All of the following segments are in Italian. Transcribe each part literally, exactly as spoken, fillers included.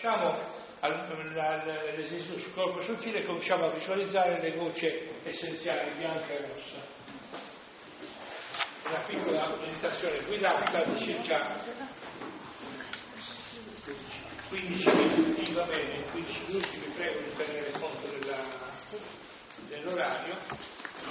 facciamo l'esercizio sul corpo sottile e cominciamo a visualizzare le gocce essenziali bianca e rossa. Una piccola meditazione guidata di circa quindici minuti, va bene, quindici minuti, vi prego di tenere conto della, dell'orario.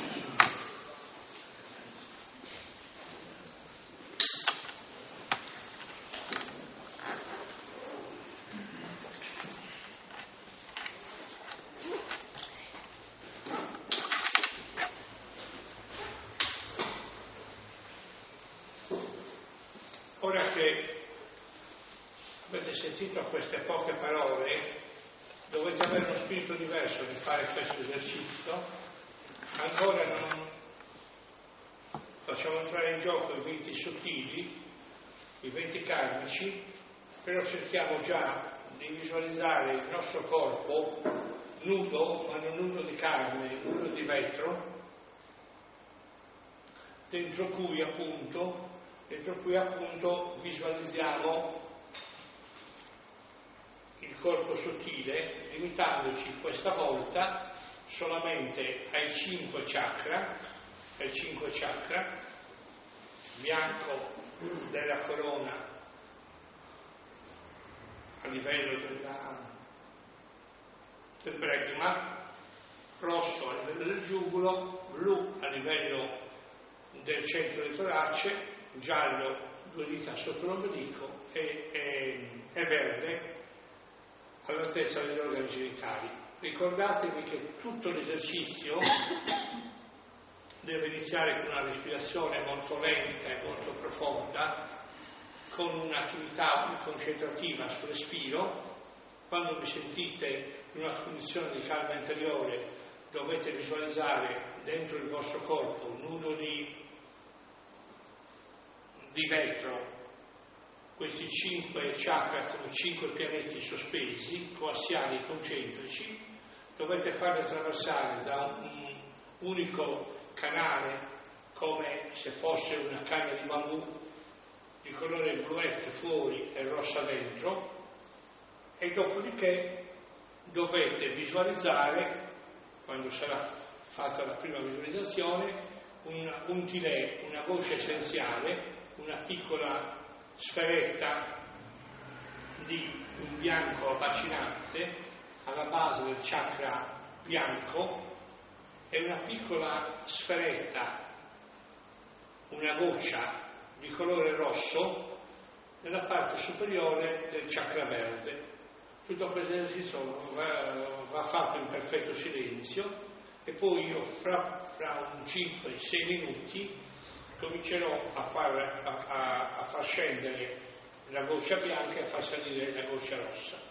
Ora che avete sentito queste poche parole, dovete avere uno spirito diverso di fare questo esercizio. Ancora non facciamo entrare in gioco i venti sottili, i venti karmici, però cerchiamo già di visualizzare il nostro corpo nudo, ma non nudo di carne, nudo di vetro, dentro cui appunto dentro cui appunto visualizziamo il corpo sottile, limitandoci questa volta solamente ai cinque chakra, ai cinque chakra, bianco della corona a livello della, del bregma, rosso a livello del giugulo, blu a livello del centro del torace, giallo due dita sotto l'ombelico e, e, e verde all'altezza degli organi genitali. Ricordatevi che tutto l'esercizio deve iniziare con una respirazione molto lenta e molto profonda, con un'attività concentrativa sul respiro. Quando vi sentite in una condizione di calma interiore dovete visualizzare dentro il vostro corpo un nudo di di vetro, questi cinque chakra come cinque pianeti sospesi, coassiali concentrici, dovete farli attraversare da un unico canale come se fosse una canna di bambù di colore bluetto fuori e rossa dentro, e dopodiché dovete visualizzare, quando sarà fatta la prima visualizzazione, un, un tilè, una voce essenziale, una piccola sferetta di un bianco abbacinante alla base del chakra bianco e una piccola sferetta, una goccia di colore rosso nella parte superiore del chakra verde. Tutto questo esercizio va, va fatto in perfetto silenzio e poi io fra, fra un cinque sei minuti comincerò a far, a, a, a far scendere la goccia bianca e a far salire la goccia rossa.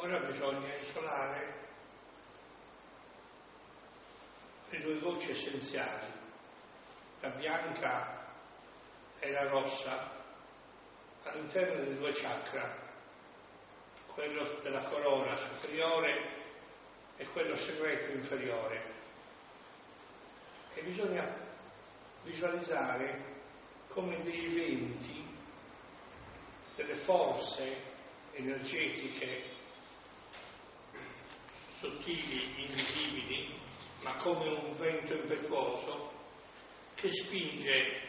Ora bisogna isolare le due gocce essenziali, la bianca e la rossa, all'interno dei due chakra, quello della corona superiore e quello segreto inferiore. E bisogna visualizzare come dei venti, delle forze energetiche sottili, invisibili, ma come un vento impetuoso che spinge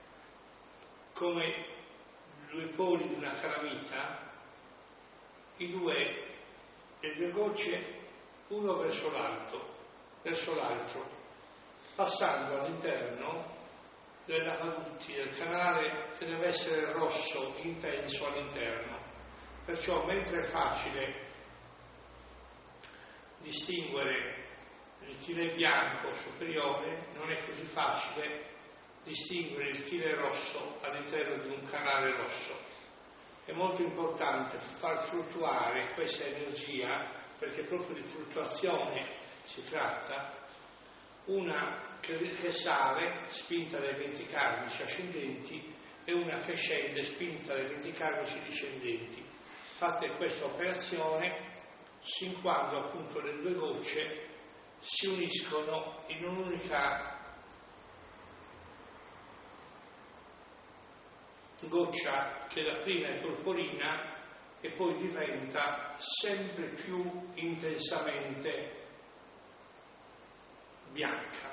come due poli di una calamita i due, le due gocce uno verso l'alto, verso l'altro, passando all'interno dei lavadutti del canale che deve essere rosso, intenso all'interno. Perciò mentre è facile distinguere il tile bianco superiore, non è così facile distinguere il tile rosso all'interno di un canale rosso. È molto importante far fluttuare questa energia, perché proprio di fluttuazione si tratta, una che, che sale spinta dai venti karmici ascendenti e una che scende spinta dai venti karmici discendenti. Fatta questa operazione, sin quando appunto le due gocce si uniscono in un'unica goccia che dapprima è purpurina e poi diventa sempre più intensamente bianca.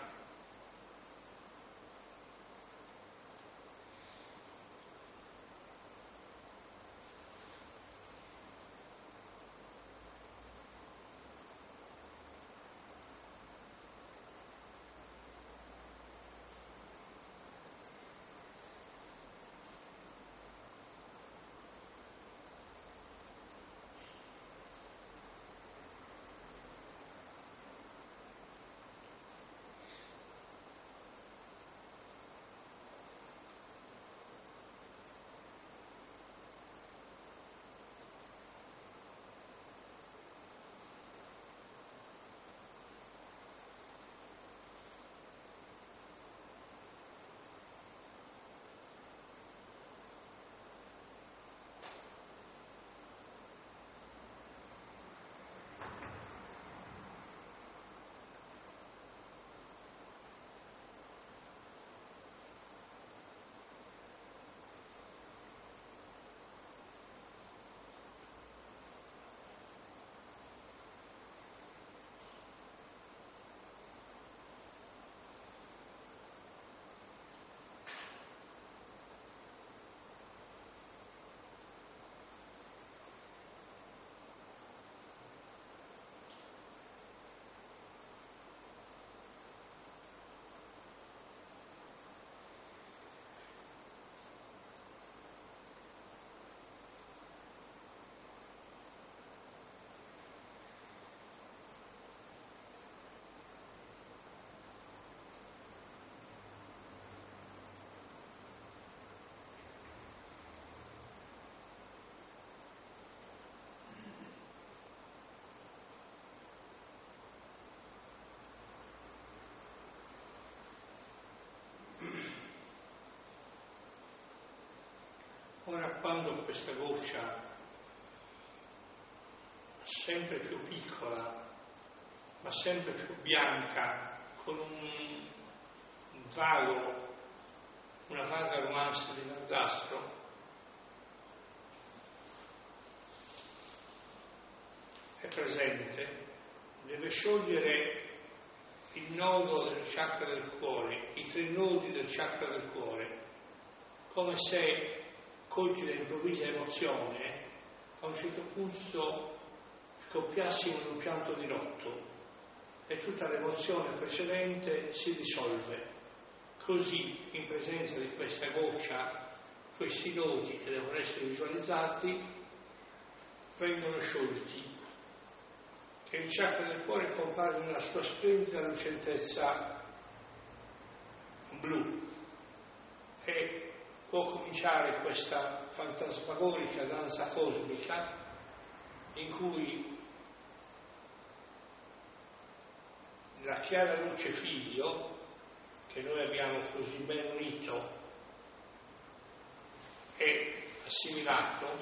Ora, quando questa goccia, sempre più piccola, ma sempre più bianca, con un, un vago, una vaga nuance di verdastro, è presente, deve sciogliere il nodo del chakra del cuore, i tre nodi del chakra del cuore, come se colti da improvvisa emozione, a un certo punto scoppiassimo in un pianto di lotto e tutta l'emozione precedente si dissolve. Così, in presenza di questa goccia, questi nodi che devono essere visualizzati vengono sciolti e il chakra del cuore compare nella sua splendida lucentezza blu e può cominciare questa fantasmagorica danza cosmica in cui la chiara luce Figlio, che noi abbiamo così ben unito e assimilato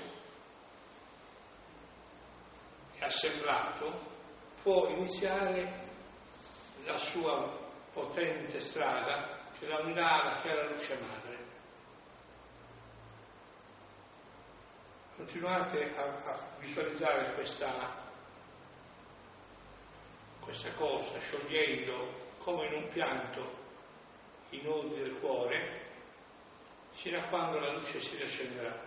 e assemblato, può iniziare la sua potente strada che la unirà alla chiara luce madre. Continuate a, a visualizzare questa, questa cosa, sciogliendo come in un pianto i nodi del cuore, fino a quando la luce si riaccenderà.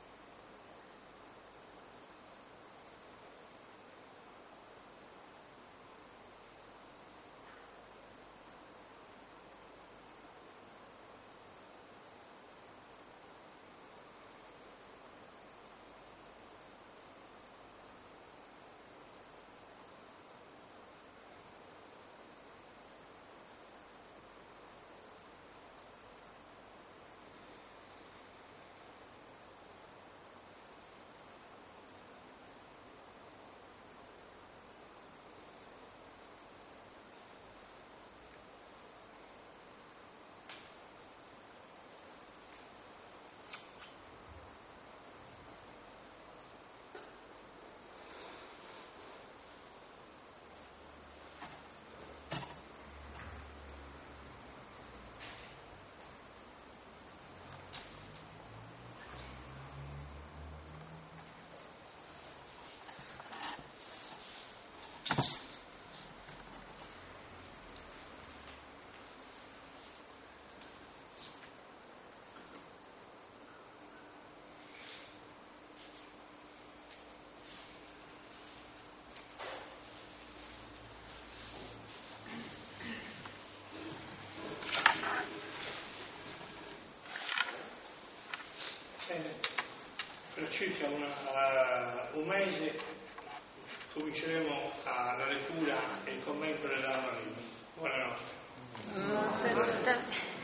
Per circa una, uh, un mese cominceremo a, la lettura e il commento dell'Alma Livia. Buonanotte. Buonanotte.